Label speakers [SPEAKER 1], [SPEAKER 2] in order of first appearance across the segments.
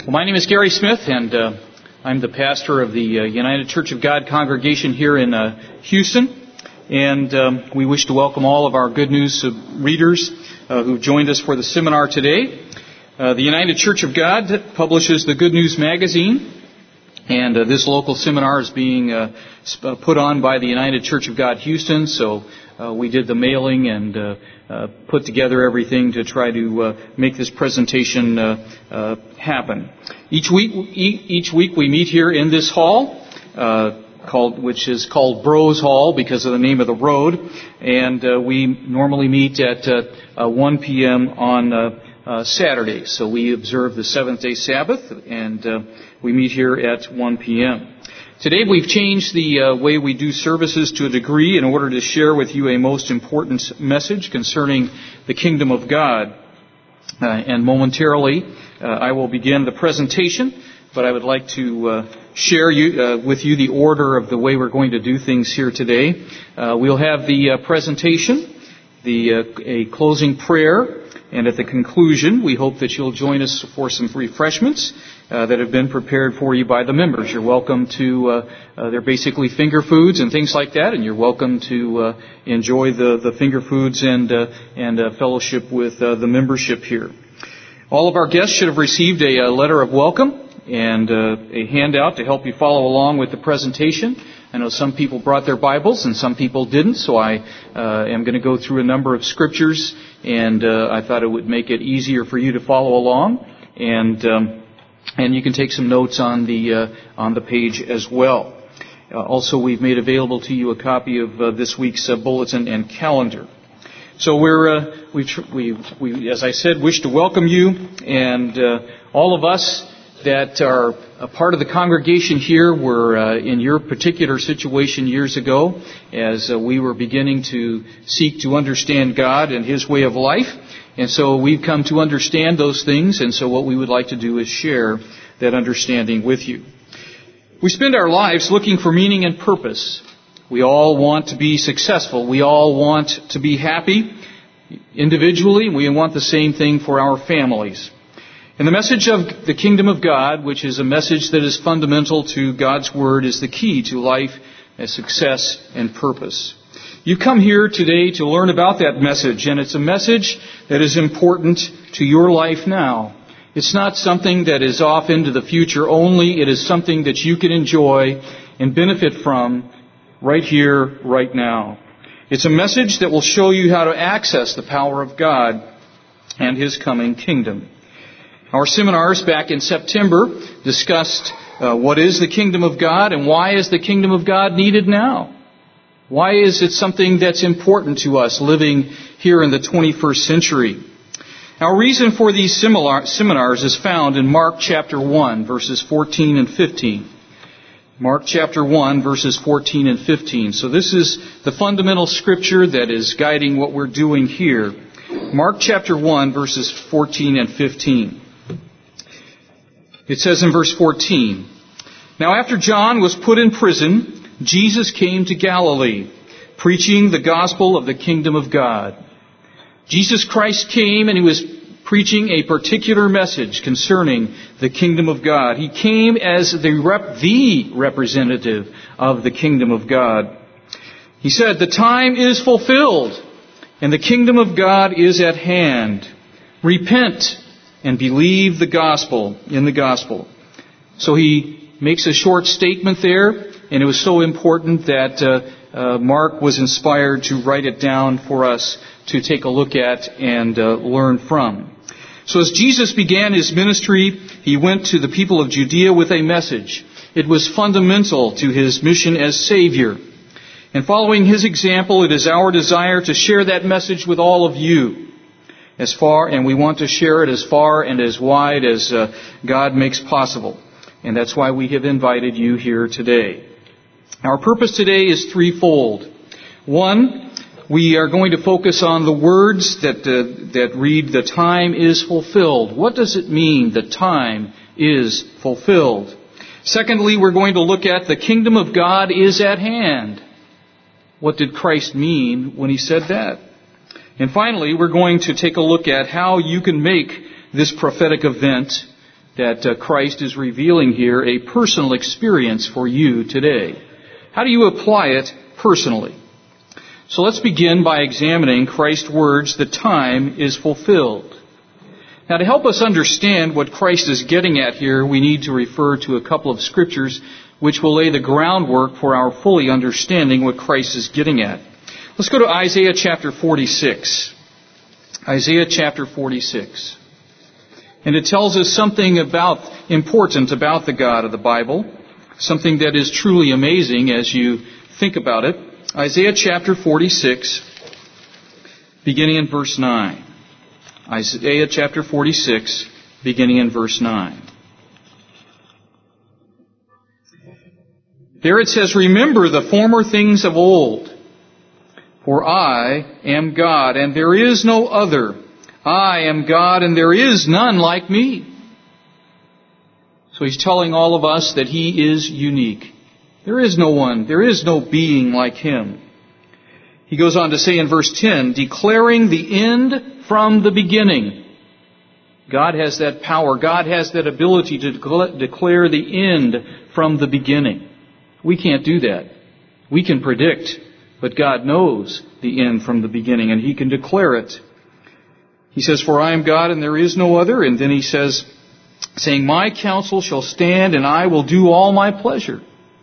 [SPEAKER 1] Well, my name is Gary Smith, and I'm the pastor of the United Church of God congregation here in Houston. And we wish to welcome all of our Good News readers who've joined us for the seminar today. The United Church of God publishes the Good News magazine, and this local seminar is being put on by the United Church of God Houston. So we did the mailing and put together everything to try to make this presentation happen. Each week we meet here in this hall, which is called Bros Hall because of the name of the road, and we normally meet at 1 p.m. on Saturday. So we observe the seventh-day Sabbath, and we meet here at 1 p.m. Today we've changed the way we do services to a degree in order to share with you a most important message concerning the kingdom of God. And momentarily I will begin the presentation, but I would like to share with you the order of the way we're going to do things here today. We'll have the presentation, a closing prayer, and at the conclusion, we hope that you'll join us for some refreshments that have been prepared for you by the members. You're welcome to, they're basically finger foods and things like that, and you're welcome to enjoy the finger foods and fellowship with the membership here. All of our guests should have received a letter of welcome and a handout to help you follow along with the presentation. I know some people brought their Bibles and some people didn't, so I am going to go through a number of scriptures, and I thought it would make it easier for you to follow along, and you can take some notes on the page as well. Also, we've made available to you a copy of this week's bulletin and calendar. So we, as I said, wish to welcome you, and all of us that are a part of the congregation here were in your particular situation years ago as we were beginning to seek to understand God and His way of life. And so we've come to understand those things, and so what we would like to do is share that understanding with you. We spend our lives looking for meaning and purpose. We all want to be successful. We all want to be happy individually. We want the same thing for our families. And the message of the kingdom of God, which is a message that is fundamental to God's Word, is the key to life, success, and purpose. You come here today to learn about that message, and it's a message that is important to your life now. It's not something that is off into the future only. It is something that you can enjoy and benefit from right here, right now. It's a message that will show you how to access the power of God and His coming kingdom. Our seminars back in September discussed what is the kingdom of God and why is the kingdom of God needed now? Why is it something that's important to us living here in the 21st century? Our reason for these seminars is found in Mark chapter 1, verses 14 and 15. Mark chapter 1, verses 14 and 15. So this is the fundamental scripture that is guiding what we're doing here. Mark chapter 1, verses 14 and 15. It says in verse 14, "Now after John was put in prison, Jesus came to Galilee, preaching the gospel of the kingdom of God." Jesus Christ came and He was preaching a particular message concerning the kingdom of God. He came as the representative of the kingdom of God. He said, "The time is fulfilled, and the kingdom of God is at hand. Repent and believe in the gospel." So He makes a short statement there, and it was so important that Mark was inspired to write it down for us to take a look at and learn from. So as Jesus began His ministry, He went to the people of Judea with a message. It was fundamental to His mission as Savior. And following His example, it is our desire to share that message with all of you. And we want to share it as far and as wide as God makes possible. And that's why we have invited you here today. Our purpose today is threefold. One, we are going to focus on the words that read, "The time is fulfilled." What does it mean, the time is fulfilled? Secondly, we're going to look at the kingdom of God is at hand. What did Christ mean when He said that? And finally, we're going to take a look at how you can make this prophetic event that Christ is revealing here a personal experience for you today. How do you apply it personally? So let's begin by examining Christ's words, the time is fulfilled. Now, to help us understand what Christ is getting at here, we need to refer to a couple of scriptures which will lay the groundwork for our fully understanding what Christ is getting at. Let's go to Isaiah chapter 46. Isaiah chapter 46. And it tells us something important about the God of the Bible, something that is truly amazing as you think about it. Isaiah chapter 46, beginning in verse 9. Isaiah chapter 46, beginning in verse 9. There it says, "Remember the former things of old, for I am God, and there is no other. I am God, and there is none like me." So he's telling all of us that he is unique. There is no one, there is no being like him. He goes on to say in verse 10, "Declaring the end from the beginning." God has that power. God has that ability to declare the end from the beginning. We can't do that. We can predict, but God knows the end from the beginning, and he can declare it. He says, "For I am God, and there is no other." And then he says, saying, "My counsel shall stand, and I will do all my pleasure."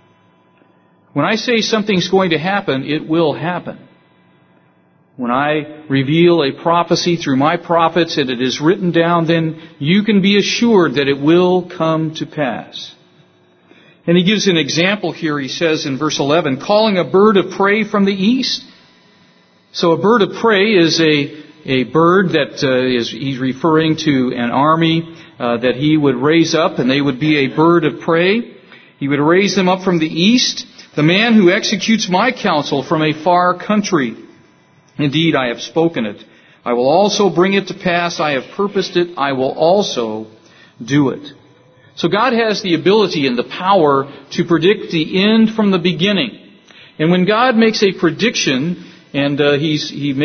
[SPEAKER 1] When I say something's going to happen, it will happen. When I reveal a prophecy through my prophets and it is written down, then you can be assured that it will come to pass. And he gives an example here. He says in verse 11, "Calling a bird of prey from the east." So a bird of prey is a bird that he's referring to an army that he would raise up, and they would be a bird of prey. He would raise them up from the east. "The man who executes my counsel from a far country. Indeed, I have spoken it. I will also bring it to pass. I have purposed it. I will also do it." So God has the ability and the power to predict the end from the beginning. And when God makes a prediction, and he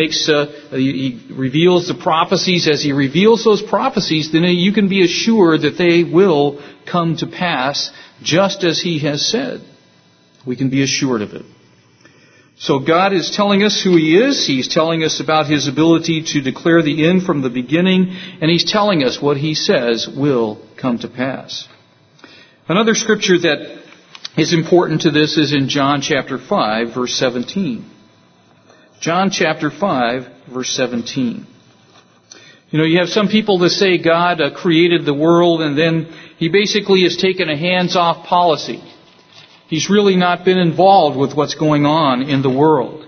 [SPEAKER 1] reveals the prophecies, as he reveals those prophecies, then you can be assured that they will come to pass just as he has said. We can be assured of it. So God is telling us who he is. He's telling us about his ability to declare the end from the beginning. And he's telling us what he says will come to pass. Another scripture that is important to this is in John chapter 5, verse 17. John chapter 5, verse 17. You have some people that say God created the world, and then he basically has taken a hands-off policy. He's really not been involved with what's going on in the world.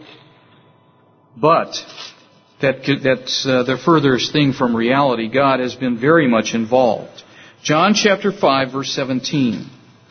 [SPEAKER 1] But that's the furthest thing from reality. God has been very much involved. John chapter 5, verse 17.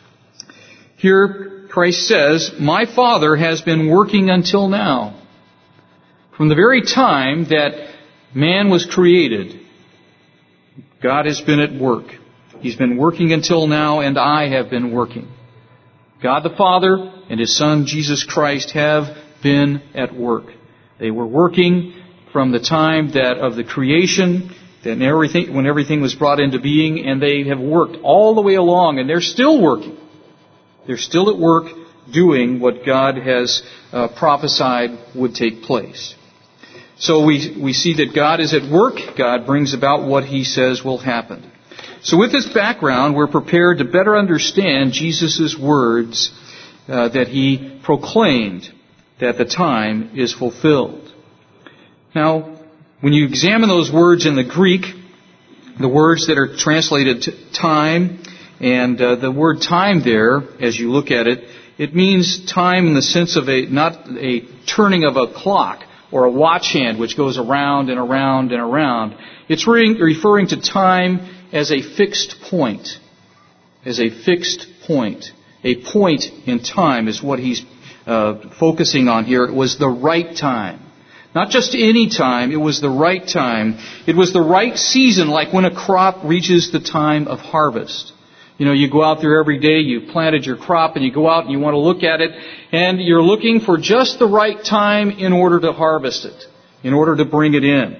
[SPEAKER 1] Here Christ says, "My Father has been working until now." From the very time that man was created, God has been at work. He's been working until now, and I have been working. God the Father and his Son, Jesus Christ, have been at work. They were working from the time of the creation, when everything was brought into being, and they have worked all the way along, and they're still working. They're still at work doing what God has prophesied would take place. So we see that God is at work. God brings about what he says will happen. So with this background, we're prepared to better understand Jesus' words that he proclaimed, that the time is fulfilled. Now, when you examine those words in the Greek, the words that are translated to time, and the word time there, as you look at it, it means time in the sense of not a turning of a clock or a watch hand which goes around and around and around. It's referring to time as a fixed point. As a fixed point. A point in time is what he's focusing on here. It was the right time. Not just any time, it was the right time. It was the right season, like when a crop reaches the time of harvest. You go out there every day, you planted your crop, and you go out and you want to look at it, and you're looking for just the right time in order to harvest it, in order to bring it in.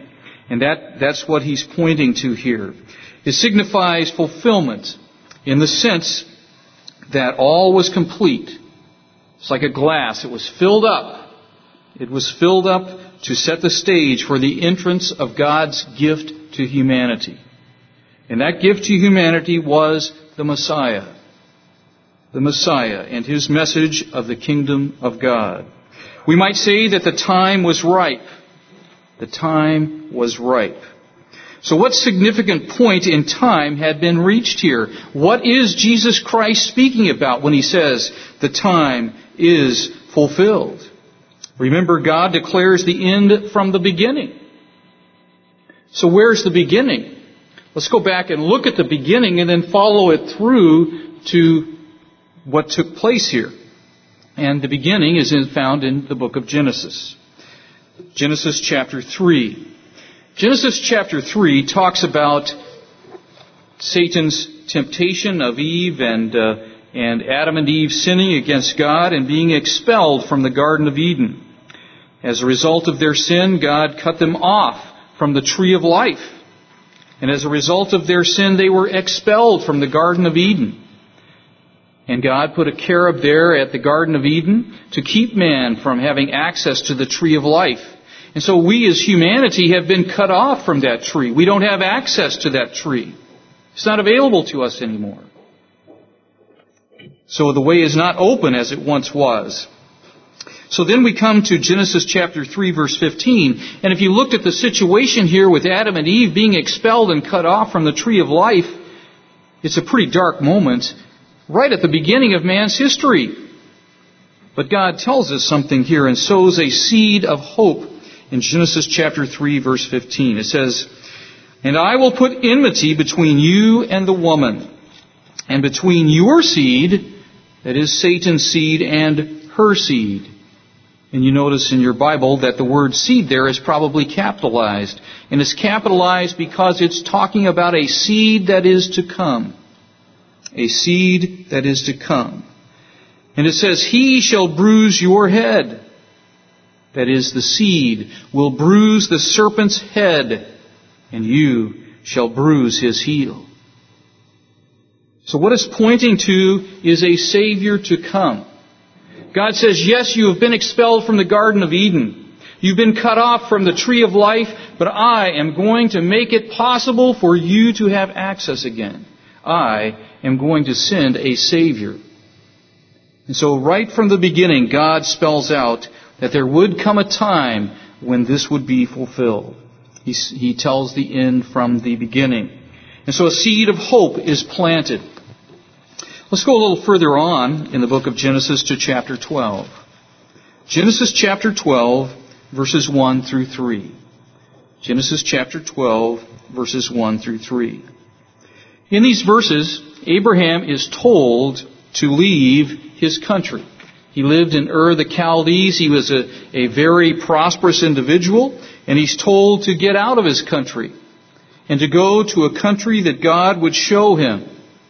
[SPEAKER 1] And that's what he's pointing to here. It signifies fulfillment in the sense that all was complete. It's like a glass. It was filled up. It was filled up to set the stage for the entrance of God's gift to humanity. And that gift to humanity was the Messiah. The Messiah and his message of the kingdom of God. We might say that the time was ripe. The time was ripe. So what significant point in time had been reached here? What is Jesus Christ speaking about when he says the time is fulfilled? Remember, God declares the end from the beginning. So where's the beginning? Let's go back and look at the beginning and then follow it through to what took place here. And the beginning is found in the book of Genesis. Genesis chapter 3. Genesis chapter 3 talks about Satan's temptation of Eve and Adam and Eve sinning against God and being expelled from the Garden of Eden. As a result of their sin, God cut them off from the tree of life. And as a result of their sin, they were expelled from the Garden of Eden. And God put a cherub there at the Garden of Eden to keep man from having access to the tree of life. And so we as humanity have been cut off from that tree. We don't have access to that tree. It's not available to us anymore. So the way is not open as it once was. So then we come to Genesis chapter 3 verse 15. And if you looked at the situation here with Adam and Eve being expelled and cut off from the tree of life, it's a pretty dark moment right at the beginning of man's history. But God tells us something here and sows a seed of hope in Genesis chapter 3 verse 15. It says, "And I will put enmity between you and the woman, and between your seed," that is Satan's seed, "and her seed." And you notice in your Bible that the word seed there is probably capitalized. And it's capitalized because it's talking about a seed that is to come. A seed that is to come. And it says, "He shall bruise your head." That is, the seed will bruise the serpent's head, and you shall bruise his heel. So what it's pointing to is a Savior to come. God says, yes, you have been expelled from the Garden of Eden. You've been cut off from the tree of life, but I am going to make it possible for you to have access again. I am going to send a Savior. And so right from the beginning, God spells out that there would come a time when this would be fulfilled. He tells the end from the beginning. And so a seed of hope is planted. Let's go a little further on in the book of Genesis to chapter 12. Genesis chapter 12, verses 1 through 3. Genesis chapter 12, verses 1 through 3. In these verses, Abraham is told to leave his country. He lived in Ur the Chaldees. He was a very prosperous individual, and he's told to get out of his country and to go to a country that God would show him.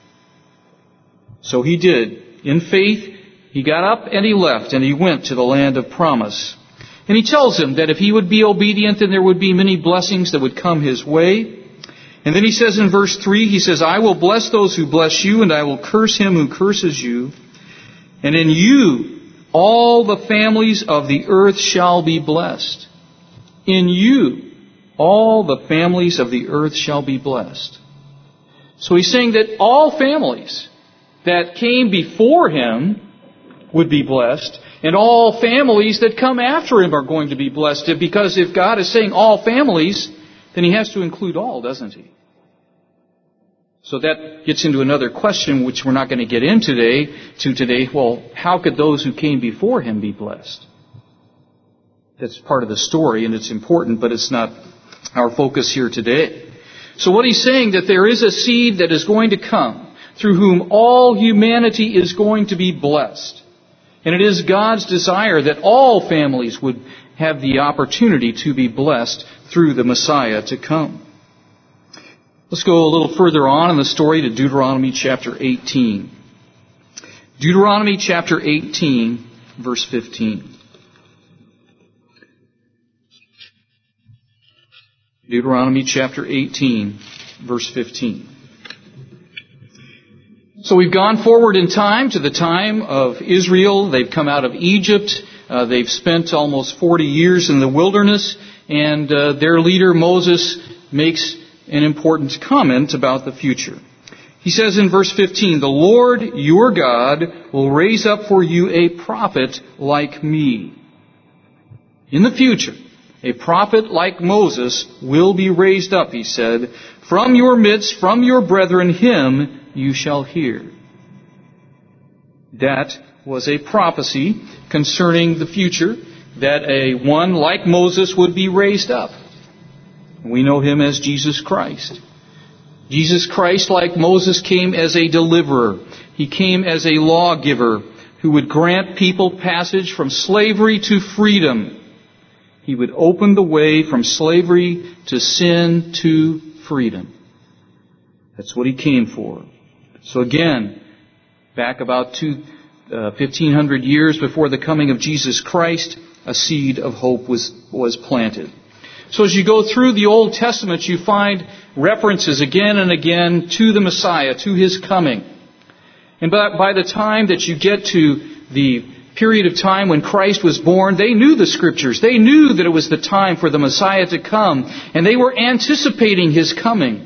[SPEAKER 1] So he did. In faith, he got up and he left, and he went to the land of promise. And he tells him that if he would be obedient, then there would be many blessings that would come his way. And then he says in verse 3, he says, "I will bless those who bless you, and I will curse him who curses you. And in you all the families of the earth shall be blessed." In you all the families of the earth shall be blessed. So he's saying that all families that came before him would be blessed, and all families that come after him are going to be blessed. Because if God is saying all families, then he has to include all, doesn't he? So that gets into another question, which we're not going to get into today. Well, how could those who came before him be blessed? That's part of the story, and it's important, but it's not our focus here today. So what he's saying, that there is a seed that is going to come, through whom all humanity is going to be blessed. And it is God's desire that all families would have the opportunity to be blessed through the Messiah to come. Let's go a little further on in the story to Deuteronomy chapter 18. Deuteronomy chapter 18, verse 15. Deuteronomy chapter 18, verse 15. So we've gone forward in time to the time of Israel. They've come out of Egypt. They've spent almost 40 years in the wilderness. And their leader, Moses, makes an important comment about the future. He says in verse 15, "The Lord your God will raise up for you a prophet like me." In the future, a prophet like Moses will be raised up, he said. "From your midst, from your brethren, him you shall hear." That was a prophecy concerning the future, that one like Moses would be raised up. We know him as Jesus Christ. Jesus Christ, like Moses, came as a deliverer. He came as a lawgiver who would grant people passage from slavery to freedom. He would open the way from slavery to sin to freedom. That's what he came for. So again, back about 1,500 years before the coming of Jesus Christ, a seed of hope was planted. So as you go through the Old Testament, you find references again and again to the Messiah, to his coming. And by the time that you get to the period of time when Christ was born, they knew the Scriptures. They knew that it was the time for the Messiah to come, and they were anticipating his coming.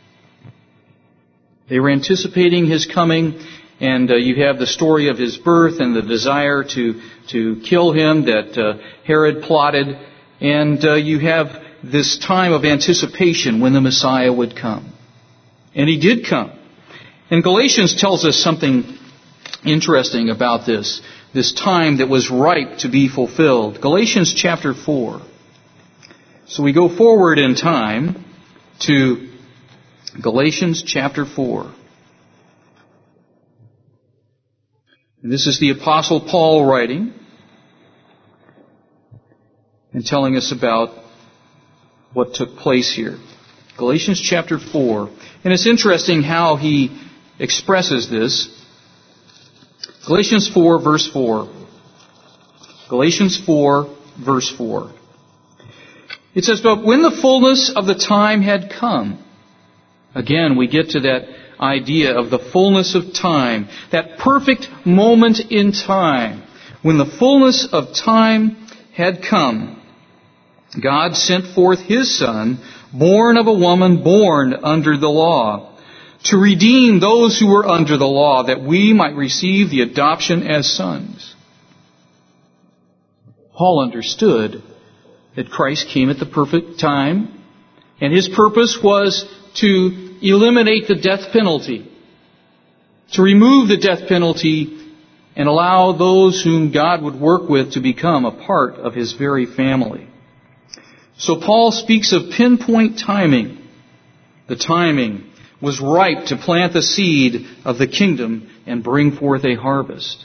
[SPEAKER 1] They were anticipating his coming, and you have the story of his birth and the desire to kill him that Herod plotted. And you have this time of anticipation when the Messiah would come. And he did come. And Galatians tells us something interesting about this time that was ripe to be fulfilled. Galatians chapter 4. So we go forward in time to Galatians chapter 4. And this is the Apostle Paul writing and telling us about what took place here. Galatians chapter 4. And it's interesting how he expresses this. Galatians 4, verse 4. Galatians 4, verse 4. It says, "But when the fullness of the time had come," again, we get to that idea of the fullness of time, that perfect moment in time. When the fullness of time had come, God sent forth his Son, born of a woman, born under the law, to redeem those who were under the law, that we might receive the adoption as sons. Paul understood that Christ came at the perfect time, and his purpose was to eliminate the death penalty, to remove the death penalty and allow those whom God would work with to become a part of his very family. So Paul speaks of pinpoint timing. The timing was ripe to plant the seed of the kingdom and bring forth a harvest.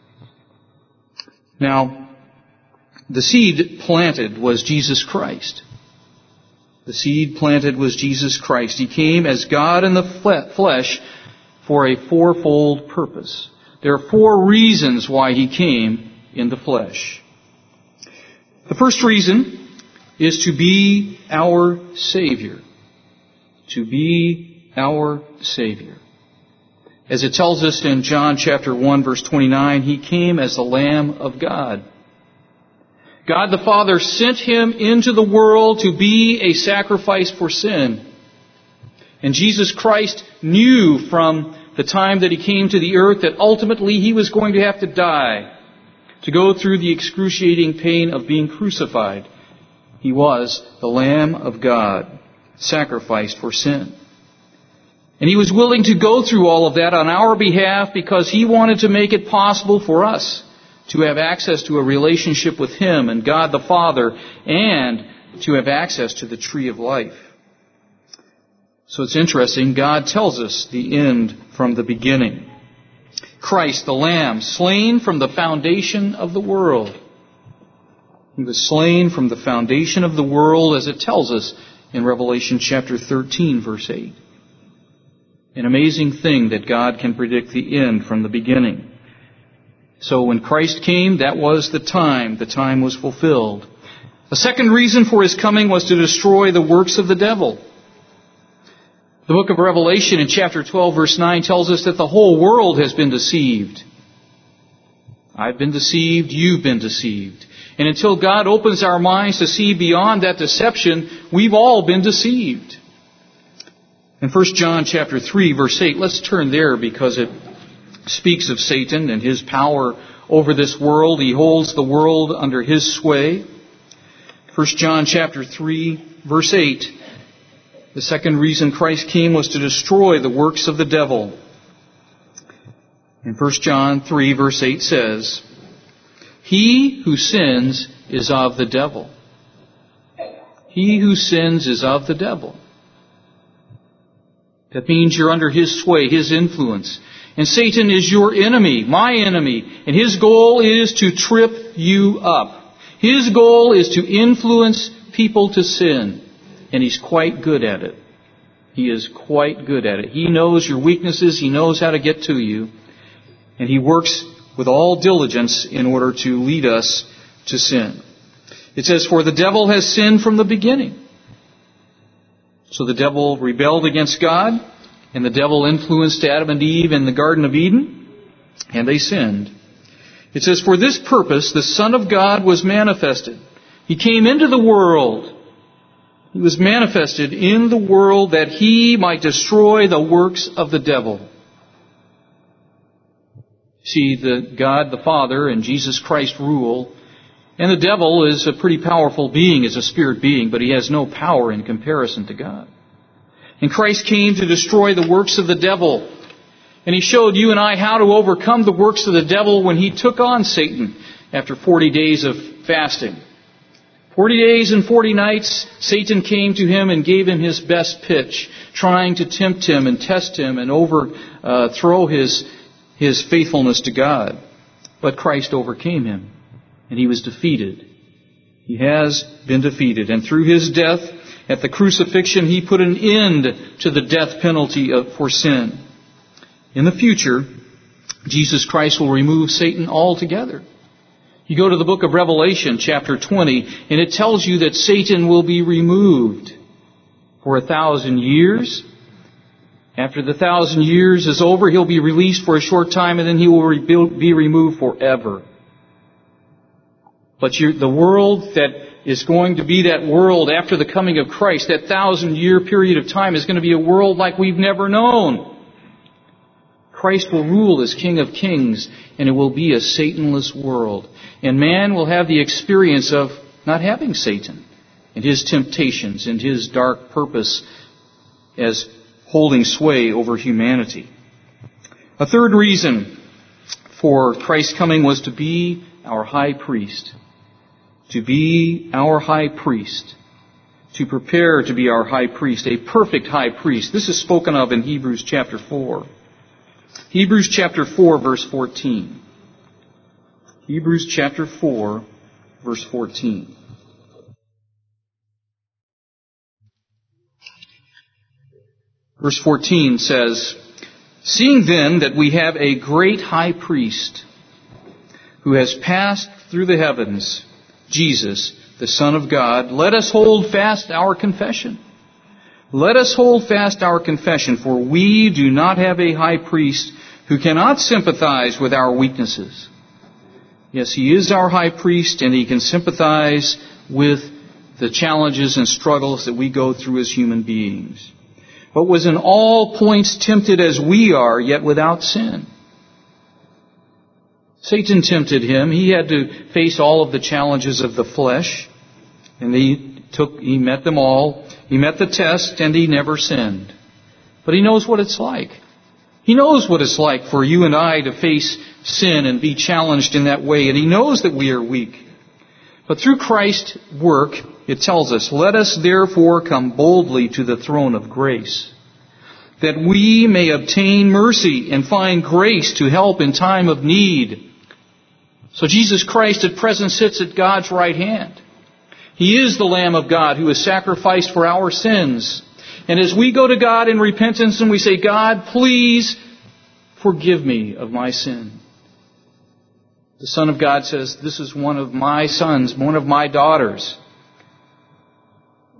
[SPEAKER 1] Now, the seed planted was Jesus Christ. The seed planted was Jesus Christ. He came as God in the flesh for a fourfold purpose. There are 4 reasons why he came in the flesh. The first reason is to be our Savior. To be our Savior. As it tells us in John chapter 1, verse 29, he came as the Lamb of God. God the Father sent him into the world to be a sacrifice for sin. And Jesus Christ knew from the time that he came to the earth that ultimately he was going to have to die, to go through the excruciating pain of being crucified. He was the Lamb of God, sacrificed for sin. And he was willing to go through all of that on our behalf because he wanted to make it possible for us to have access to a relationship with him and God the Father, and to have access to the tree of life. So it's interesting, God tells us the end from the beginning. Christ, the Lamb, slain from the foundation of the world. He was slain from the foundation of the world, as it tells us in Revelation chapter 13, verse 8. An amazing thing that God can predict the end from the beginning. So when Christ came, that was the time. The time was fulfilled. A second reason for his coming was to destroy the works of the devil. The book of Revelation in chapter 12, verse 9 tells us that the whole world has been deceived. I've been deceived, you've been deceived. And until God opens our minds to see beyond that deception, we've all been deceived. In 1 John chapter 3, verse 8, let's turn there because it speaks of Satan and his power over this world. He holds the world under his sway. 1 John chapter 3, verse 8, the second reason Christ came was to destroy the works of the devil. In 1 John 3, verse 8 says, "He who sins is of the devil." He who sins is of the devil. That means you're under his sway, his influence. And Satan is your enemy, my enemy. And his goal is to trip you up. His goal is to influence people to sin. And he's quite good at it. He is quite good at it. He knows your weaknesses. He knows how to get to you. And he works with all diligence in order to lead us to sin. It says, "For the devil has sinned from the beginning." So the devil rebelled against God, and the devil influenced Adam and Eve in the Garden of Eden, and they sinned. It says, "For this purpose the Son of God was manifested." He came into the world. He was manifested in the world that he might destroy the works of the devil. See, God the Father and Jesus Christ rule, and the devil is a pretty powerful being, is a spirit being, but he has no power in comparison to God. And Christ came to destroy the works of the devil. And he showed you and I how to overcome the works of the devil when he took on Satan after 40 days of fasting. 40 days and 40 nights, Satan came to him and gave him his best pitch, trying to tempt him and test him and overthrow his faithfulness to God. But Christ overcame him, and he was defeated. He has been defeated. And through his death at the crucifixion, he put an end to the death penalty for sin. In the future, Jesus Christ will remove Satan altogether. You go to the book of Revelation, chapter 20, and it tells you that Satan will be removed for 1,000 years. After the 1,000 years is over, he'll be released for a short time, and then he will be removed forever. But the world that is going to be that world after the coming of Christ, that 1,000-year period of time, is going to be a world like we've never known. Christ will rule as King of Kings, and it will be a Satanless world. And man will have the experience of not having Satan and his temptations and his dark purpose as holding sway over humanity. A third reason for Christ's coming was to be our high priest. To be our high priest. To prepare to be our high priest, a perfect high priest. This is spoken of in Hebrews chapter 4. Hebrews chapter 4, verse 14. Hebrews chapter 4, verse 14. Verse 14 says, "Seeing then that we have a great high priest who has passed through the heavens, Jesus, the Son of God, let us hold fast our confession. Let us hold fast our confession, for we do not have a high priest who cannot sympathize with our weaknesses." Yes, he is our high priest, and he can sympathize with the challenges and struggles that we go through as human beings. But was in all points tempted as we are, yet without sin. Satan tempted him. He had to face all of the challenges of the flesh, and he met them all. He met the test, and he never sinned. But he knows what it's like. He knows what it's like for you and I to face sin and be challenged in that way, and he knows that we are weak. But through Christ's work, it tells us, "Let us therefore come boldly to the throne of grace, that we may obtain mercy and find grace to help in time of need." So Jesus Christ at present sits at God's right hand. He is the Lamb of God who is sacrificed for our sins. And as we go to God in repentance and we say, "God, please forgive me of my sin," the Son of God says, "This is one of my sons, one of my daughters.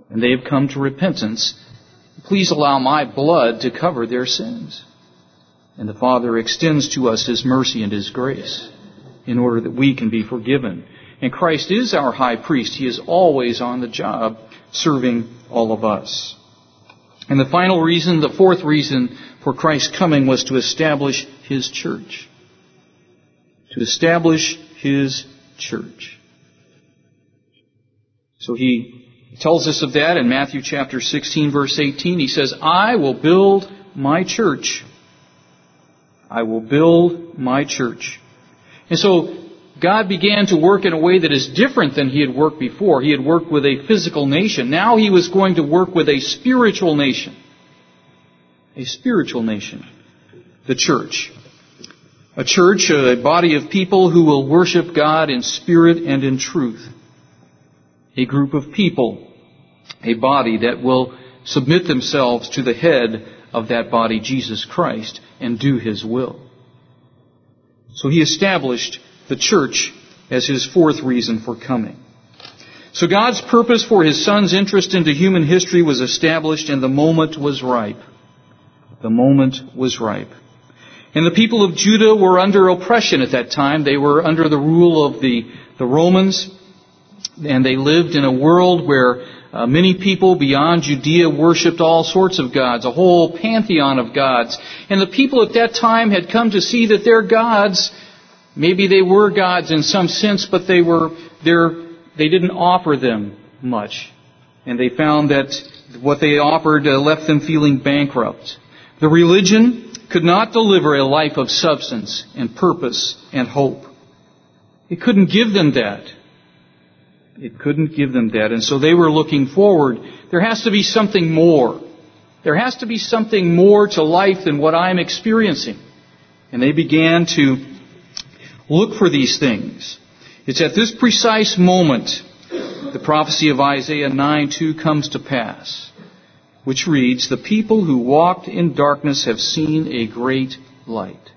[SPEAKER 1] and they have come to repentance, please allow my blood to cover their sins. And the Father extends to us His mercy and His grace in order that we can be forgiven. And Christ is our high priest. He is always on the job serving all of us. And the final reason, the fourth reason for Christ's coming was to establish His church. To establish His church. So He tells us of that in Matthew chapter 16, verse 18. He says, I will build my church. I will build my church. And so God began to work in a way that is different than He had worked before. He had worked with a physical nation. Now He was going to work with a spiritual nation. A spiritual nation. The church. A church, a body of people who will worship God in spirit and in truth. A group of people, a body that will submit themselves to the head of that body, Jesus Christ, and do His will. So He established the church as His fourth reason for coming. So God's purpose for His Son's interest into human history was established, and the moment was ripe. The moment was ripe. And the people of Judah were under oppression at that time. They were under the rule of the Romans, and they lived in a world where many people beyond Judea worshipped all sorts of gods, a whole pantheon of gods. And the people at that time had come to see that their gods, maybe they were gods in some sense, but they didn't offer them much. And they found that what they offered left them feeling bankrupt. The religion could not deliver a life of substance and purpose and hope. It couldn't give them that. It couldn't give them that. And so they were looking forward. There has to be something more. There has to be something more to life than what I'm experiencing. And they began to look for these things. It's at this precise moment the prophecy of Isaiah 9:2 comes to pass, which reads, the people who walked in darkness have seen a great light.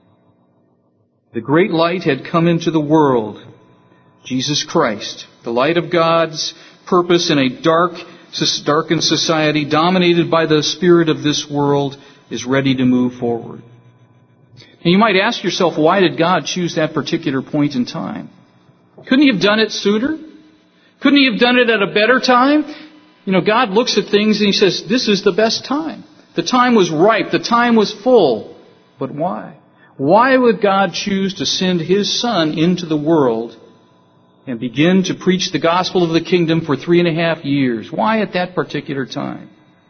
[SPEAKER 1] The great light had come into the world, Jesus Christ, the light of God's purpose in a darkened society dominated by the spirit of this world is ready to move forward. And you might ask yourself, why did God choose that particular point in time? Couldn't He have done it sooner? Couldn't He have done it at a better time? You know, God looks at things and He says, this is the best time. The time was ripe. The time was full. But why? Why would God choose to send His Son into the world and begin to preach the gospel of the kingdom for 3.5 years? Why at that particular time?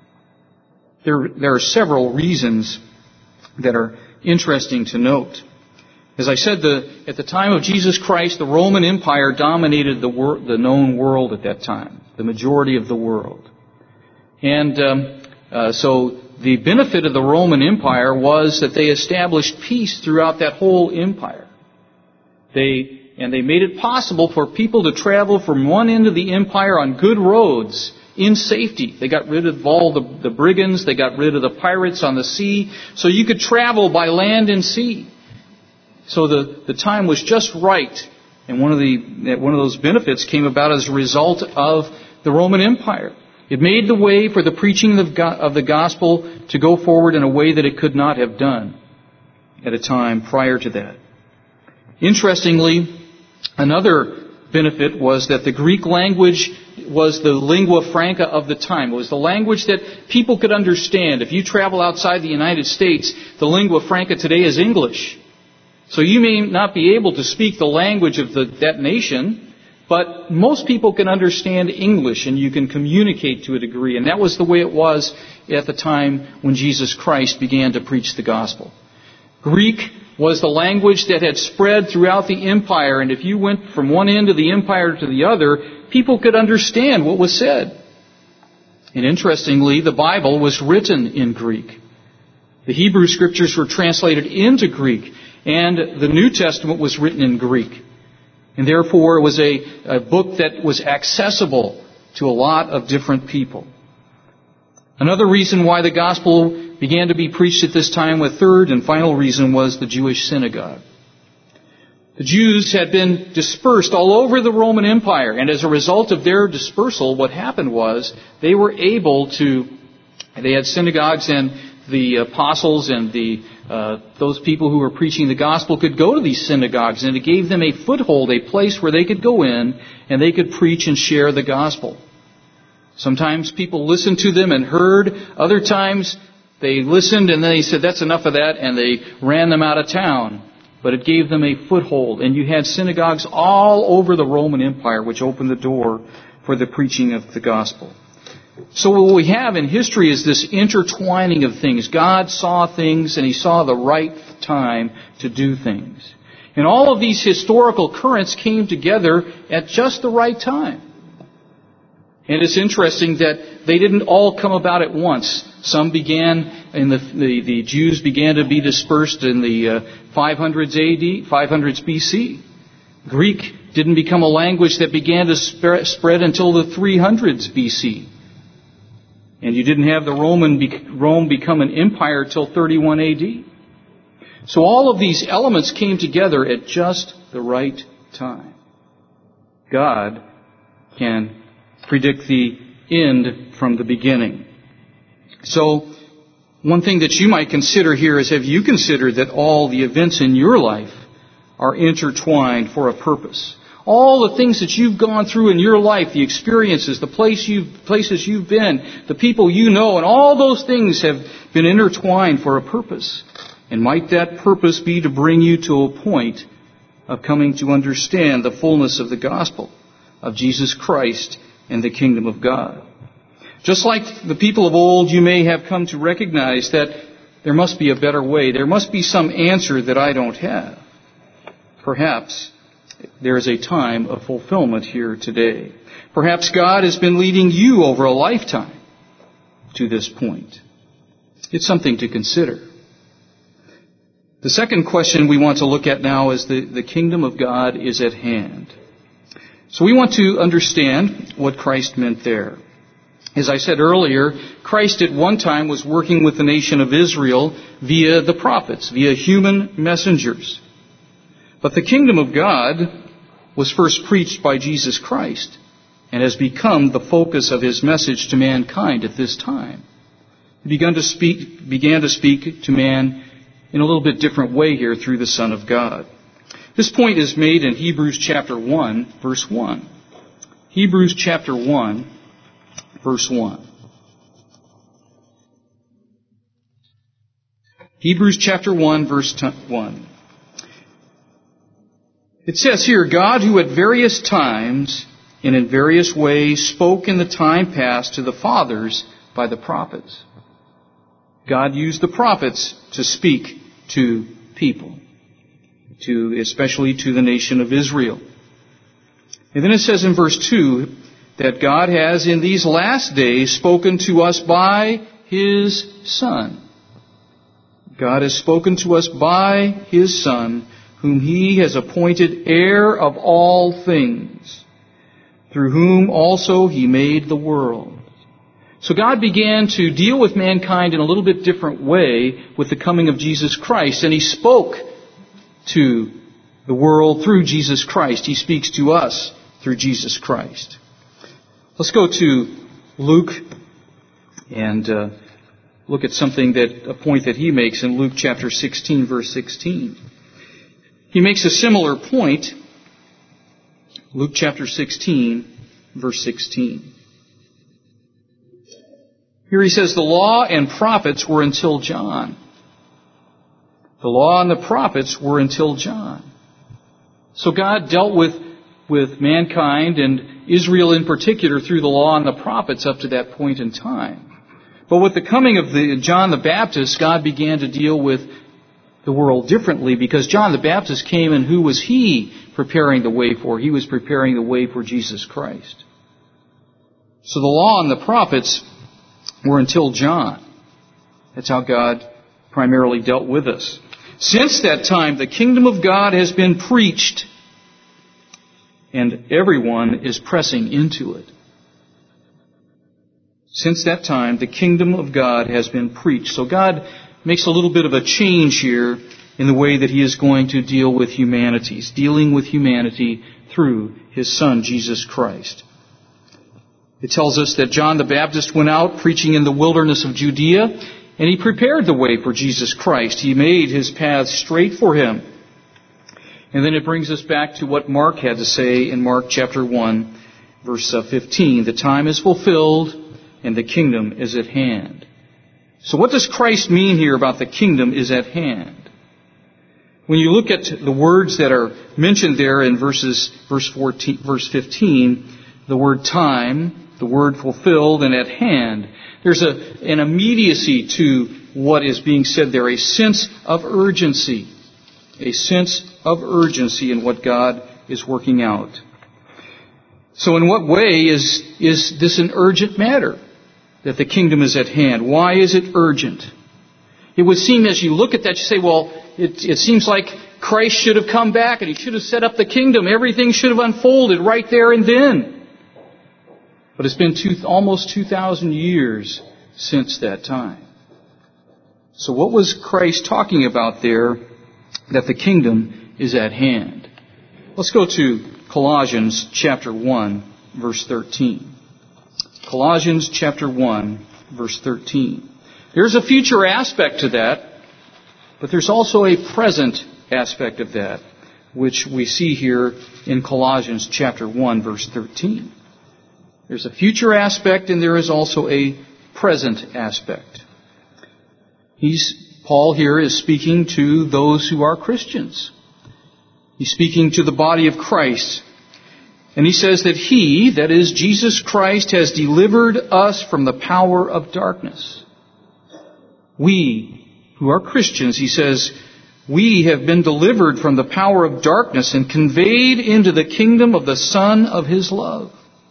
[SPEAKER 1] There are several reasons that are interesting to note. As I said, at the time of Jesus Christ, the Roman Empire dominated the known world at that time, the majority of the world. And so the benefit of the Roman Empire was that they established peace throughout that whole empire. They made it possible for people to travel from one end of the empire on good roads in safety. They got rid of all the brigands. They got rid of the pirates on the sea. So you could travel by land and sea. So the time was just right. And one of those benefits came about as a result of the Roman Empire. It made the way for the preaching of the gospel to go forward in a way that it could not have done at a time prior to that. Interestingly, another benefit was that the Greek language was the lingua franca of the time. It was the language that people could understand. If you travel outside the United States, the lingua franca today is English. So you may not be able to speak the language of that nation, but most people can understand English and you can communicate to a degree. And that was the way it was at the time when Jesus Christ began to preach the gospel. Greek was the language that had spread throughout the empire, and if you went from one end of the empire to the other, people could understand what was said. And interestingly, the Bible was written in Greek. The Hebrew Scriptures were translated into Greek, and the New Testament was written in Greek. And therefore, it was a book that was accessible to a lot of different people. Another reason why the gospel began to be preached at this time, a third and final reason, was the Jewish synagogue. The Jews had been dispersed all over the Roman Empire, and as a result of their dispersal, what happened was they had synagogues, and the apostles and those people who were preaching the gospel could go to these synagogues, and it gave them a foothold, a place where they could go in and they could preach and share the gospel. Sometimes people listened to them and heard. Other times they listened and then they said, that's enough of that, and they ran them out of town. But it gave them a foothold. And you had synagogues all over the Roman Empire, which opened the door for the preaching of the gospel. So what we have in history is this intertwining of things. God saw things, and He saw the right time to do things. And all of these historical currents came together at just the right time. And it's interesting that they didn't all come about at once. Some began, the Jews began to be dispersed in the 500s AD, 500s BC. Greek didn't become a language that began to spread until the 300s BC. And you didn't have the Rome become an empire till 31 AD. So all of these elements came together at just the right time. God can predict the end from the beginning. So, one thing that you might consider here is, have you considered that all the events in your life are intertwined for a purpose? All the things that you've gone through in your life, the experiences, the places you've been, the people you know, and all those things have been intertwined for a purpose. And might that purpose be to bring you to a point of coming to understand the fullness of the gospel of Jesus Christ and the kingdom of God? Just like the people of old, you may have come to recognize that there must be a better way. There must be some answer that I don't have. Perhaps there is a time of fulfillment here today. Perhaps God has been leading you over a lifetime to this point. It's something to consider. The second question we want to look at now is the kingdom of God is at hand. So we want to understand what Christ meant there. As I said earlier, Christ at one time was working with the nation of Israel via the prophets, via human messengers. But the kingdom of God was first preached by Jesus Christ and has become the focus of His message to mankind at this time. He began to speak to man in a little bit different way here through the Son of God. This point is made in Hebrews chapter 1, verse 1. Hebrews chapter 1, verse 1. Hebrews chapter 1, verse 1. It says here, God, who at various times and in various ways spoke in the time past to the fathers by the prophets. God used the prophets to speak to people, especially to the nation of Israel. And then it says in verse 2 that God has in these last days spoken to us by His Son. God has spoken to us by His Son, whom He has appointed heir of all things, through whom also He made the world. So God began to deal with mankind in a little bit different way with the coming of Jesus Christ, and He spoke to the world through Jesus Christ. He speaks to us through Jesus Christ. Let's go to Luke and look at a point that he makes in Luke chapter 16, verse 16. He makes a similar point. Luke chapter 16, verse 16. Here he says, the law and prophets were until John. The law and the prophets were until John. So God dealt with mankind and Israel in particular through the law and the prophets up to that point in time. But with the coming of John the Baptist, God began to deal with the world differently, because John the Baptist came, and who was he preparing the way for? He was preparing the way for Jesus Christ. So the law and the prophets were until John. That's how God primarily dealt with us. Since that time, the kingdom of God has been preached, and everyone is pressing into it. Since that time, the kingdom of God has been preached. So God makes a little bit of a change here in the way that He is going to deal with humanity. He's dealing with humanity through His Son, Jesus Christ. It tells us that John the Baptist went out preaching in the wilderness of Judea, and he prepared the way for Jesus Christ. He made His path straight for Him. And then it brings us back to what Mark had to say in Mark chapter 1, verse 15. The time is fulfilled and the kingdom is at hand. So what does Christ mean here about the kingdom is at hand? When you look at the words that are mentioned there in verse 15, the word time, the word fulfilled, and at hand, there's an immediacy to what is being said there, a sense of urgency. A sense of urgency in what God is working out. So in what way is this an urgent matter, that the kingdom is at hand? Why is it urgent? It would seem as you look at that, you say, well, it seems like Christ should have come back and He should have set up the kingdom. Everything should have unfolded right there and then. But it's been almost 2,000 years since that time. So what was Christ talking about there? That the kingdom is at hand. Let's go to Colossians chapter 1, verse 13. Colossians chapter 1, verse 13. There's a future aspect to that, but there's also a present aspect of that, which we see here in Colossians chapter 1, verse 13. There's a future aspect and there is also a present aspect. Paul here is speaking to those who are Christians. He's speaking to the body of Christ. And he says that He, that is Jesus Christ, has delivered us from the power of darkness. We, who are Christians, he says, we have been delivered from the power of darkness and conveyed into the kingdom of the Son of His love.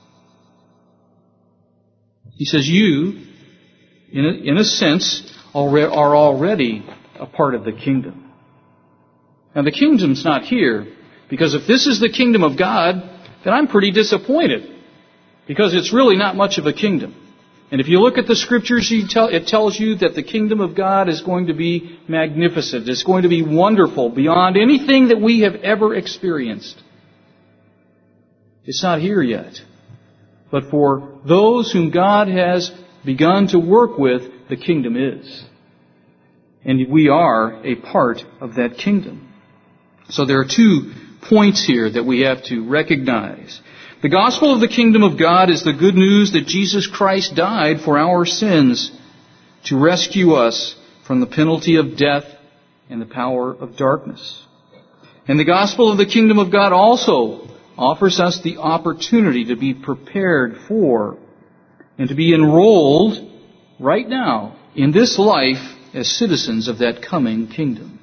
[SPEAKER 1] He says you, in a sense, are already a part of the kingdom. Now the kingdom's not here, because if this is the kingdom of God, then I'm pretty disappointed, because it's really not much of a kingdom. And if you look at the Scriptures, it tells you that the kingdom of God is going to be magnificent. It's going to be wonderful beyond anything that we have ever experienced. It's not here yet. But for those whom God has begun to work with, the kingdom is. And we are a part of that kingdom. So there are 2 points here that we have to recognize. The gospel of the kingdom of God is the good news that Jesus Christ died for our sins to rescue us from the penalty of death and the power of darkness. And the gospel of the kingdom of God also offers us the opportunity to be prepared for and to be enrolled right now in this life as citizens of that coming kingdom.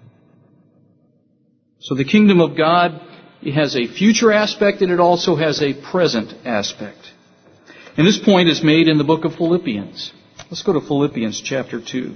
[SPEAKER 1] So the kingdom of God, it has a future aspect and it also has a present aspect. And this point is made in the book of Philippians. Let's go to Philippians chapter 2.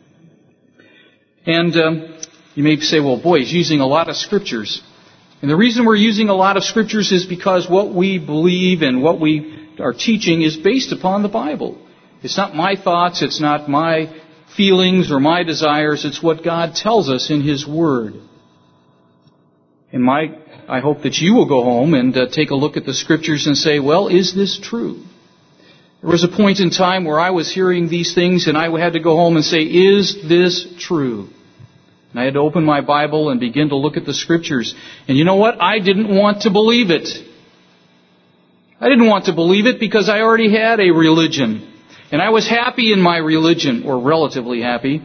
[SPEAKER 1] And you may say, well, boy, he's using a lot of scriptures. And the reason we're using a lot of scriptures is because what we believe and what we are teaching is based upon the Bible. It's not my thoughts, it's not my feelings or my desires, it's what God tells us in His Word. And I hope that you will go home and take a look at the Scriptures and say, well, is this true? There was a point in time where I was hearing these things and I had to go home and say, is this true? And I had to open my Bible and begin to look at the Scriptures. And you know what? I didn't want to believe it. I didn't want to believe it because I already had a religion. And I was happy in my religion, or relatively happy.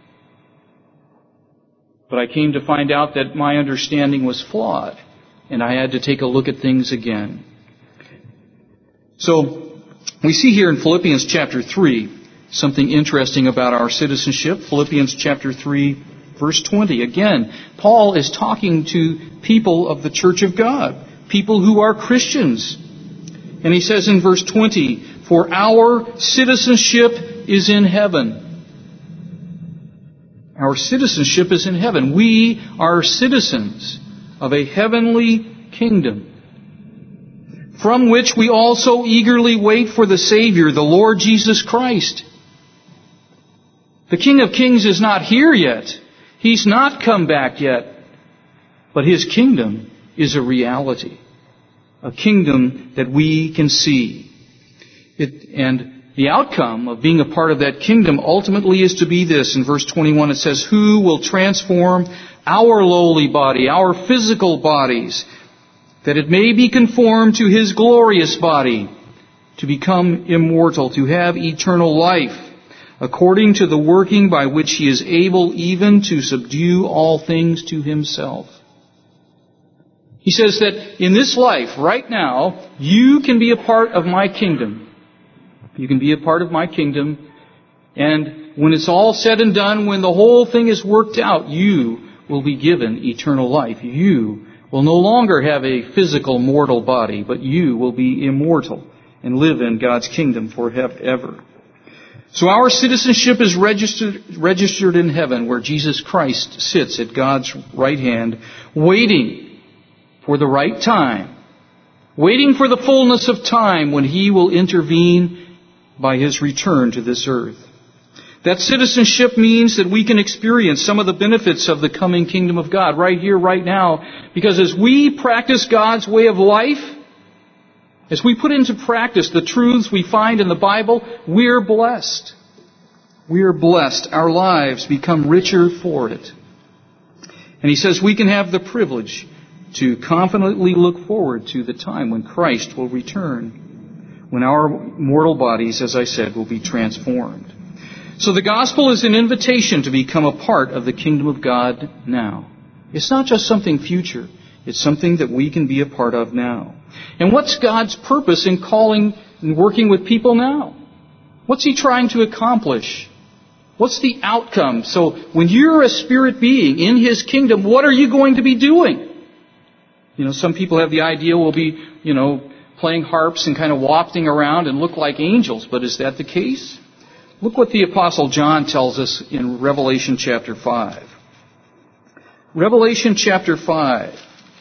[SPEAKER 1] But I came to find out that my understanding was flawed. And I had to take a look at things again. So, we see here in Philippians chapter 3 something interesting about our citizenship. Philippians chapter 3, verse 20. Again, Paul is talking to people of the church of God, people who are Christians. And he says in verse 20, for our citizenship is in heaven. Our citizenship is in heaven. We are citizens of a heavenly kingdom, from which we also eagerly wait for the Savior, the Lord Jesus Christ. The King of Kings is not here yet. He's not come back yet, but His kingdom is a reality. A kingdom that we can see. And the outcome of being a part of that kingdom ultimately is to be this. In verse 21 it says, who will transform our lowly body, our physical bodies, that it may be conformed to His glorious body, to become immortal, to have eternal life, according to the working by which He is able even to subdue all things to Himself. He says that in this life, right now, you can be a part of my kingdom. You can be a part of my kingdom. And when it's all said and done, when the whole thing is worked out, you will be given eternal life. You will no longer have a physical mortal body, but you will be immortal and live in God's kingdom forever. So our citizenship is registered in heaven, where Jesus Christ sits at God's right hand, waiting for the right time, waiting for the fullness of time when He will intervene by His return to this earth. That citizenship means that we can experience some of the benefits of the coming kingdom of God right here, right now, because as we practice God's way of life, as we put into practice the truths we find in the Bible, we're blessed. We're blessed. Our lives become richer for it. And He says we can have the privilege to confidently look forward to the time when Christ will return, when our mortal bodies, as I said, will be transformed. So the gospel is an invitation to become a part of the kingdom of God now. It's not just something future. It's something that we can be a part of now. And what's God's purpose in calling and working with people now? What's He trying to accomplish? What's the outcome? So when you're a spirit being in His kingdom, what are you going to be doing? Some people have the idea we'll be, playing harps and kind of wafting around and look like angels. But is that the case? Look what the Apostle John tells us in Revelation chapter 5. Revelation chapter 5.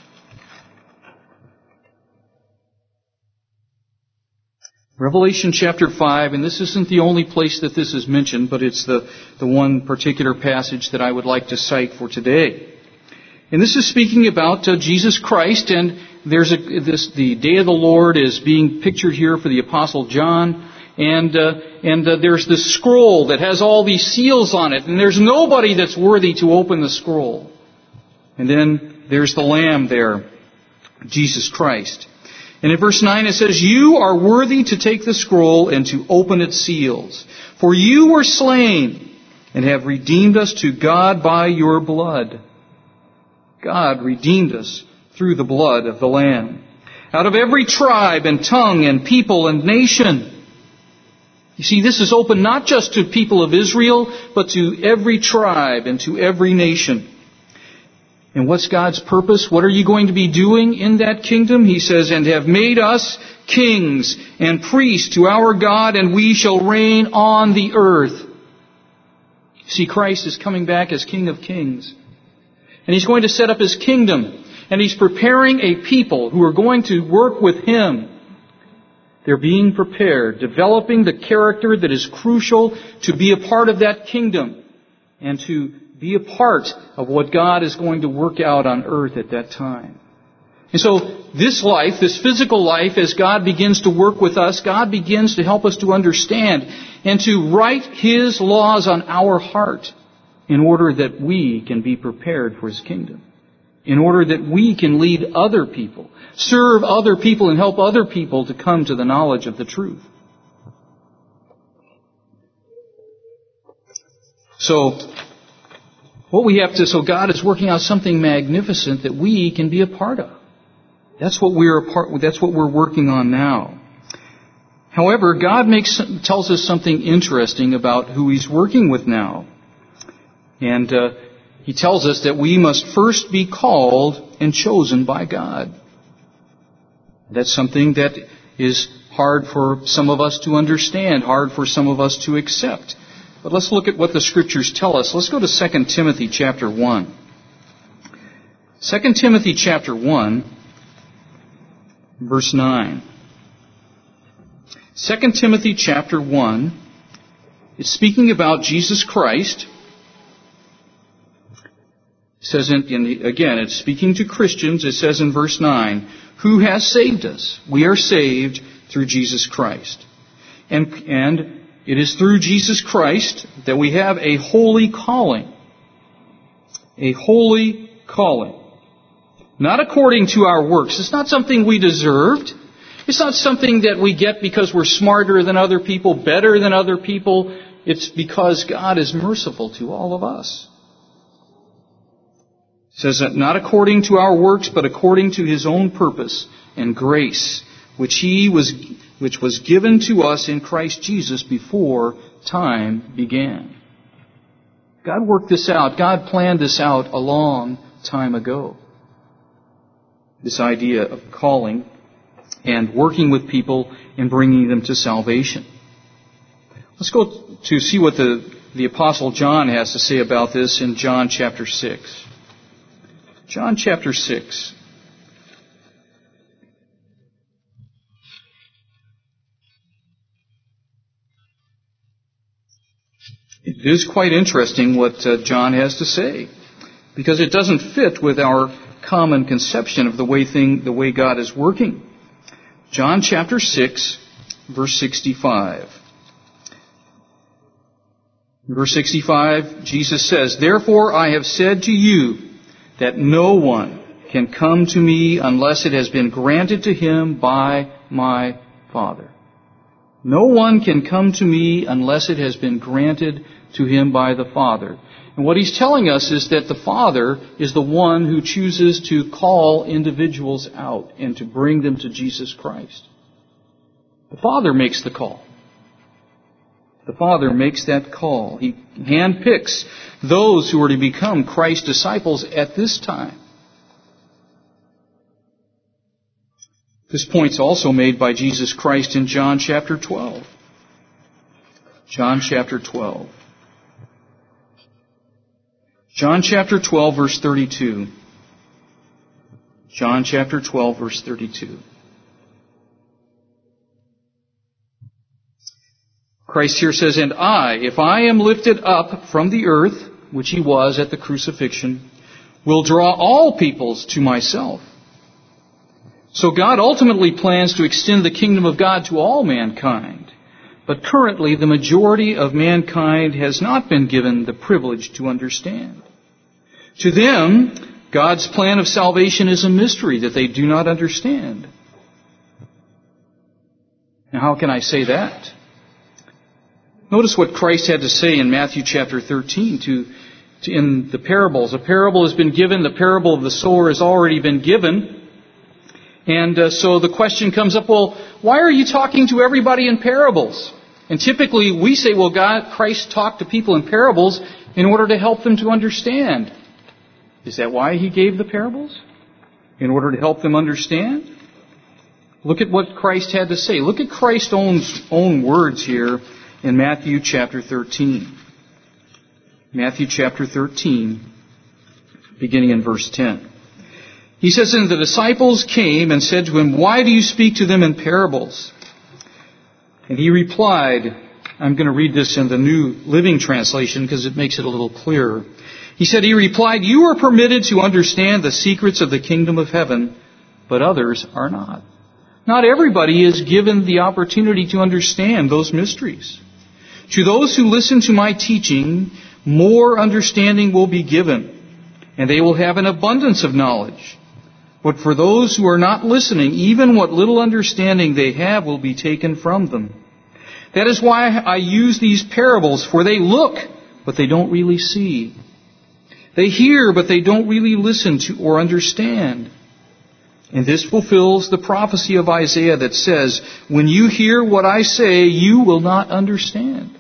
[SPEAKER 1] Revelation chapter 5, and this isn't the only place that this is mentioned, but it's the one particular passage that I would like to cite for today. And this is speaking about Jesus Christ, and the day of the Lord is being pictured here for the Apostle John, and there's this scroll that has all these seals on it, and there's nobody that's worthy to open the scroll. And then there's the Lamb there, Jesus Christ. And in verse 9 it says, you are worthy to take the scroll and to open its seals, for you were slain and have redeemed us to God by your blood. God redeemed us through the blood of the Lamb, out of every tribe and tongue and people and nation. You see, this is open not just to people of Israel, but to every tribe and to every nation. And what's God's purpose? What are you going to be doing in that kingdom? He says, and have made us kings and priests to our God, and we shall reign on the earth. See, Christ is coming back as King of Kings. And He's going to set up His kingdom. And He's preparing a people who are going to work with Him. They're being prepared, developing the character that is crucial to be a part of that kingdom and to be a part of what God is going to work out on earth at that time. And so this life, this physical life, as God begins to work with us, God begins to help us to understand and to write His laws on our heart in order that we can be prepared for His kingdom. In order that we can lead other people, serve other people, and help other people to come to the knowledge of the truth. So God is working out something magnificent that we can be a part of. That's what we're working on now. However, God tells us something interesting about who He's working with now. And He tells us that we must first be called and chosen by God. That's something that is hard for some of us to understand, hard for some of us to accept. But let's look at what the Scriptures tell us. Let's go to 2 Timothy chapter 1. 2 Timothy chapter 1, verse 9. 2 Timothy chapter 1, it's speaking about Jesus Christ. It says, again, it's speaking to Christians. It says in verse 9, who has saved us? We are saved through Jesus Christ. And it is through Jesus Christ that we have a holy calling. A holy calling. Not according to our works. It's not something we deserved. It's not something that we get because we're smarter than other people, better than other people. It's because God is merciful to all of us. It says that not according to our works, but according to His own purpose and grace, which was given to us in Christ Jesus before time began. God worked this out. God planned this out a long time ago. This idea of calling and working with people and bringing them to salvation. Let's go to see what the Apostle John has to say about this in John chapter 6. John chapter 6. It is quite interesting what John has to say, because it doesn't fit with our common conception of the way God is working. John chapter 6, verse 65. In verse 65, Jesus says, therefore I have said to you that no one can come to me unless it has been granted to him by my Father. No one can come to me unless it has been granted to him by the Father. And what he's telling us is that the Father is the one who chooses to call individuals out and to bring them to Jesus Christ. The Father makes the call. The Father makes that call. He handpicks those who are to become Christ's disciples at this time. This point's also made by Jesus Christ in John chapter 12. John chapter 12. John chapter 12, verse 32. John chapter 12, verse 32. Christ here says, and I, if I am lifted up from the earth, which He was at the crucifixion, will draw all peoples to myself. So God ultimately plans to extend the kingdom of God to all mankind. But currently, the majority of mankind has not been given the privilege to understand. To them, God's plan of salvation is a mystery that they do not understand. Now, how can I say that? Notice what Christ had to say in Matthew chapter 13 in the parables. A parable has been given. The parable of the sower has already been given. And so the question comes up, well, why are you talking to everybody in parables? And typically we say, well, Christ talked to people in parables in order to help them to understand. Is that why He gave the parables? In order to help them understand? Look at what Christ had to say. Look at Christ's own words here in Matthew chapter 13. Matthew chapter 13, beginning in verse 10. He says, and the disciples came and said to Him, why do you speak to them in parables? And He replied, I'm going to read this in the New Living Translation because it makes it a little clearer. He replied, you are permitted to understand the secrets of the kingdom of heaven, but others are not. Not everybody is given the opportunity to understand those mysteries. To those who listen to my teaching, more understanding will be given, and they will have an abundance of knowledge. But for those who are not listening, even what little understanding they have will be taken from them. That is why I use these parables, for they look, but they don't really see. They hear, but they don't really listen to or understand. And this fulfills the prophecy of Isaiah that says, when you hear what I say, you will not understand.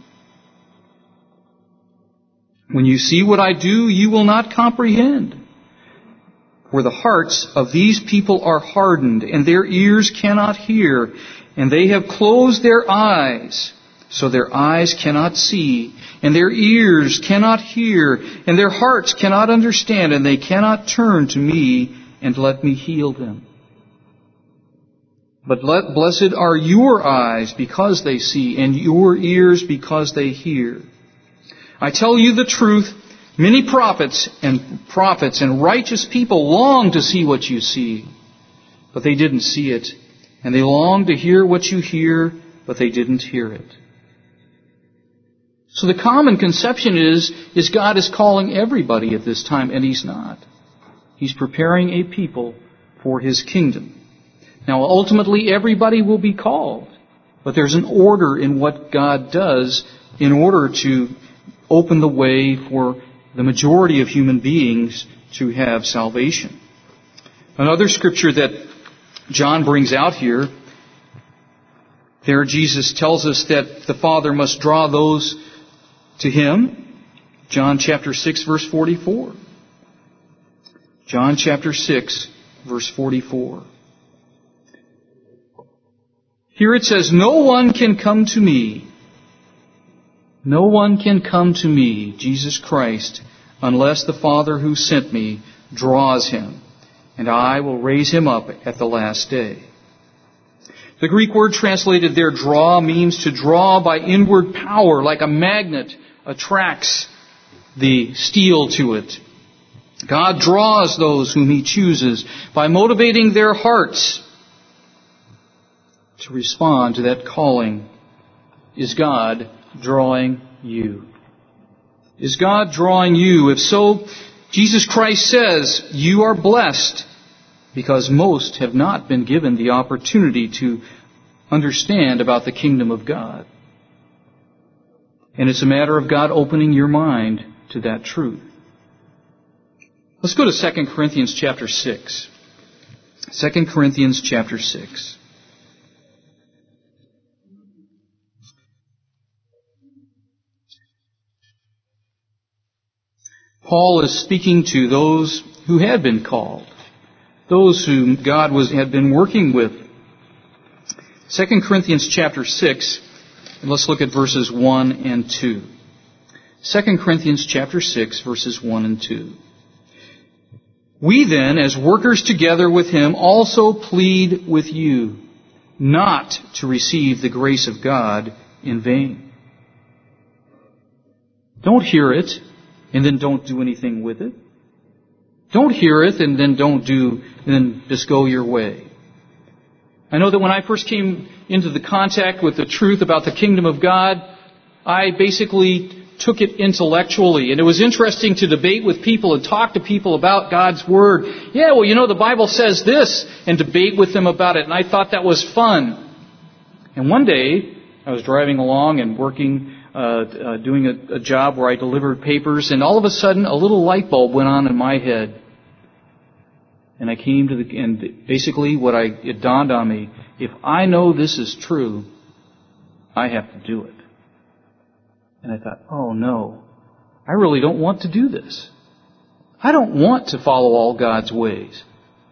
[SPEAKER 1] When you see what I do, you will not comprehend. For the hearts of these people are hardened, and their ears cannot hear, and they have closed their eyes, so their eyes cannot see, and their ears cannot hear, and their hearts cannot understand, and they cannot turn to me and let me heal them. But blessed are your eyes because they see, and your ears because they hear. I tell you the truth, Many prophets and righteous people long to see what you see, but they didn't see it. And they long to hear what you hear, but they didn't hear it. So the common conception is God is calling everybody at this time, and He's not. He's preparing a people for His kingdom. Now, ultimately, everybody will be called, but there's an order in what God does in order to open the way for the majority of human beings to have salvation. Another scripture that John brings out here, there Jesus tells us that the Father must draw those to Him. John chapter 6, verse 44. John chapter 6, verse 44. Here it says, "No one can come to me. No one can come to me, Jesus Christ, unless the Father who sent me draws him, and I will raise him up at the last day." The Greek word translated there, draw, means to draw by inward power, like a magnet attracts the steel to it. God draws those whom He chooses by motivating their hearts to respond to that calling. Is God drawing you? Is God drawing you? If so, Jesus Christ says, you are blessed, because most have not been given the opportunity to understand about the kingdom of God. And it's a matter of God opening your mind to that truth. Let's go to 2 Corinthians chapter 6. 2 Corinthians chapter 6. Paul is speaking to those who had been called, those whom God had been working with. 2 Corinthians chapter 6, and let's look at verses 1 and 2. 2 Corinthians chapter 6, verses 1 and 2. "We then, as workers together with Him, also plead with you, not to receive the grace of God in vain." Don't hear it and then don't do anything with it. Don't hear it and then just go your way. I know that when I first came into the contact with the truth about the kingdom of God, I basically took it intellectually. And it was interesting to debate with people and talk to people about God's Word. Yeah, well, the Bible says this, and debate with them about it. And I thought that was fun. And one day, I was driving along and working, doing a job where I delivered papers, and all of a sudden, a little light bulb went on in my head. And I came to and basically it dawned on me, if I know this is true, I have to do it. And I thought, oh no, I really don't want to do this. I don't want to follow all God's ways.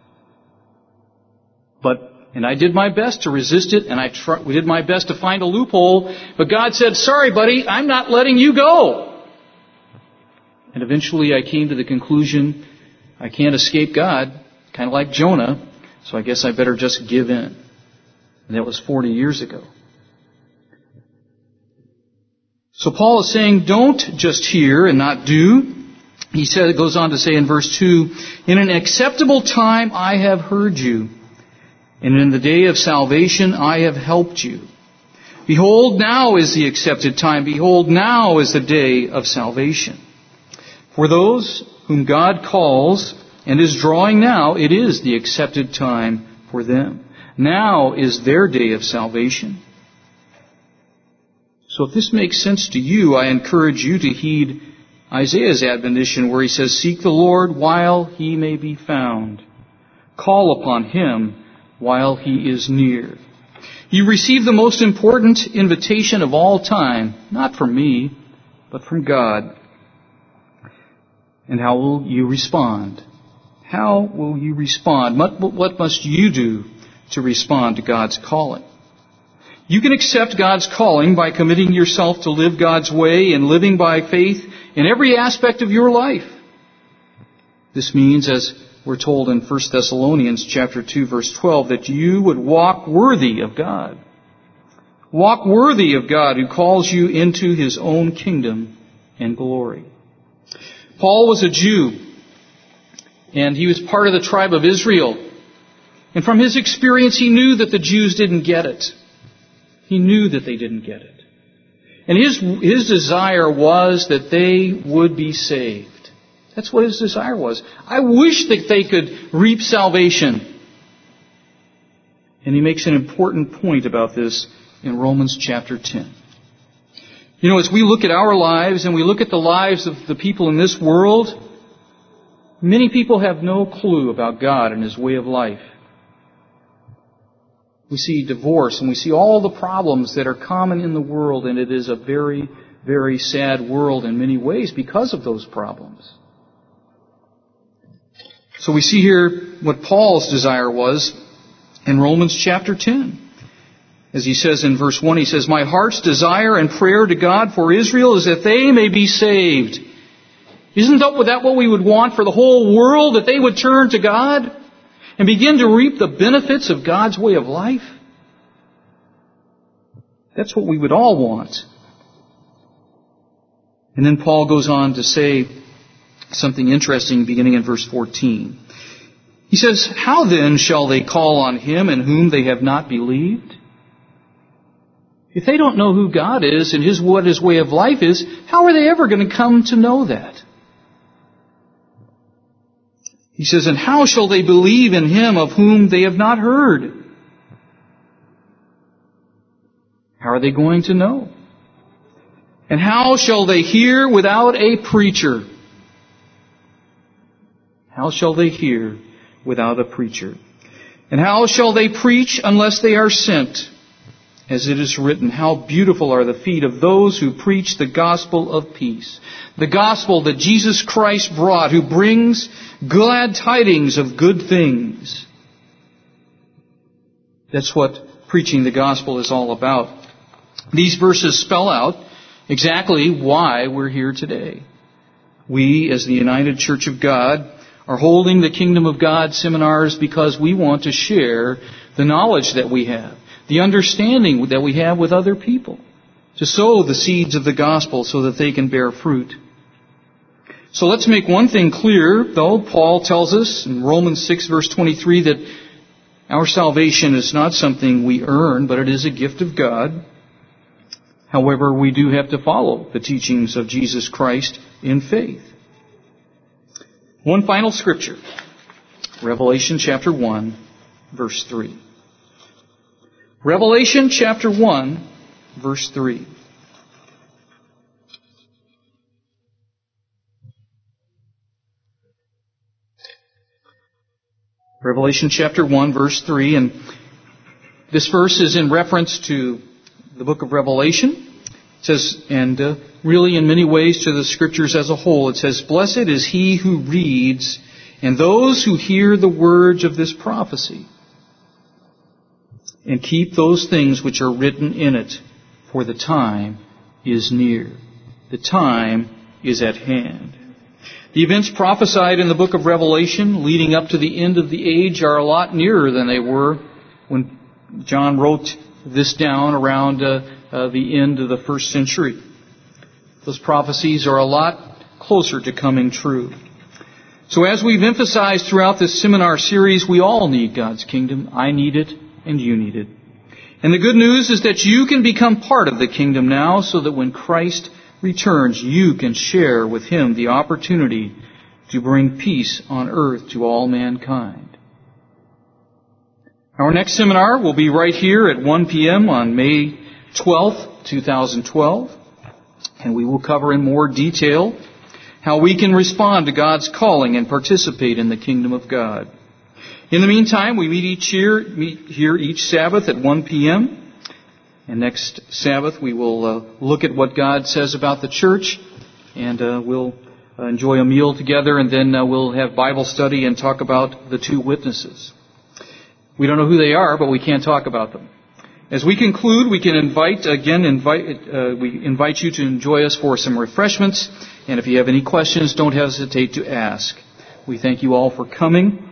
[SPEAKER 1] And I did my best to resist it, and we did my best to find a loophole, but God said, sorry buddy, I'm not letting you go. And eventually I came to the conclusion, I can't escape God, kind of like Jonah, so I guess I better just give in. And that was 40 years ago. So Paul is saying, don't just hear and not do. He goes on to say in verse 2, "In an acceptable time I have heard you, and in the day of salvation I have helped you. Behold, now is the accepted time. Behold, now is the day of salvation. For those whom God calls and is drawing now, it is the accepted time for them. Now is their day of salvation." So if this makes sense to you, I encourage you to heed Isaiah's admonition where he says, "Seek the Lord while He may be found. Call upon Him while He is near." You receive the most important invitation of all time, not from me, but from God. And how will you respond? How will you respond? What must you do to respond to God's calling? You can accept God's calling by committing yourself to live God's way and living by faith in every aspect of your life. This means, as we're told in 1 Thessalonians chapter 2, verse 12, that you would walk worthy of God. Walk worthy of God who calls you into His own kingdom and glory. Paul was a Jew, and he was part of the tribe of Israel. And from his experience, he knew that the Jews didn't get it. He knew that they didn't get it. And his desire was that they would be saved. That's what his desire was. I wish that they could reap salvation. And he makes an important point about this in Romans chapter 10. You know, as we look at our lives and we look at the lives of the people in this world, many people have no clue about God and His way of life. We see divorce and we see all the problems that are common in the world, and it is a very, very sad world in many ways because of those problems. So we see here what Paul's desire was in Romans chapter 10. As he says in verse 1, he says, "My heart's desire and prayer to God for Israel is that they may be saved." Isn't that what we would want for the whole world, that they would turn to God and begin to reap the benefits of God's way of life? That's what we would all want. And then Paul goes on to say something interesting beginning in verse 14. He says, "How then shall they call on Him in whom they have not believed?" If they don't know who God is and what His way of life is, how are they ever going to come to know that? He says, "And how shall they believe in Him of whom they have not heard?" How are they going to know? "And how shall they hear without a preacher?" How shall they hear without a preacher? "And how shall they preach unless they are sent? As it is written, how beautiful are the feet of those who preach the gospel of peace." The gospel that Jesus Christ brought, who brings glad tidings of good things. That's what preaching the gospel is all about. These verses spell out exactly why we're here today. We, as the United Church of God, are holding the Kingdom of God seminars because we want to share the knowledge that we have, the understanding that we have with other people, to sow the seeds of the gospel so that they can bear fruit. So let's make one thing clear, though. Paul tells us in Romans 6, verse 23, that our salvation is not something we earn, but it is a gift of God. However, we do have to follow the teachings of Jesus Christ in faith. One final scripture, Revelation chapter 1, verse 3. Revelation chapter 1, verse 3. Revelation chapter 1, verse 3. And this verse is in reference to the book of Revelation. It says, and really in many ways to the Scriptures as a whole, it says, "Blessed is he who reads and those who hear the words of this prophecy, and keep those things which are written in it, for the time is near." The time is at hand. The events prophesied in the book of Revelation leading up to the end of the age are a lot nearer than they were when John wrote this down around the end of the first century. Those prophecies are a lot closer to coming true. So as we've emphasized throughout this seminar series, we all need God's kingdom. I need it, and you need it. And the good news is that you can become part of the kingdom now, so that when Christ returns, you can share with Him the opportunity to bring peace on earth to all mankind. Our next seminar will be right here at 1 p.m. on May 12th, 2012. And we will cover in more detail how we can respond to God's calling and participate in the kingdom of God. In the meantime, we meet here each Sabbath at 1 p.m. And next Sabbath we will look at what God says about the church, and we'll enjoy a meal together, and then we'll have Bible study and talk about the two witnesses. We don't know who they are, but we can't talk about them. As we conclude, we invite you to enjoy us for some refreshments, and if you have any questions, don't hesitate to ask. We thank you all for coming.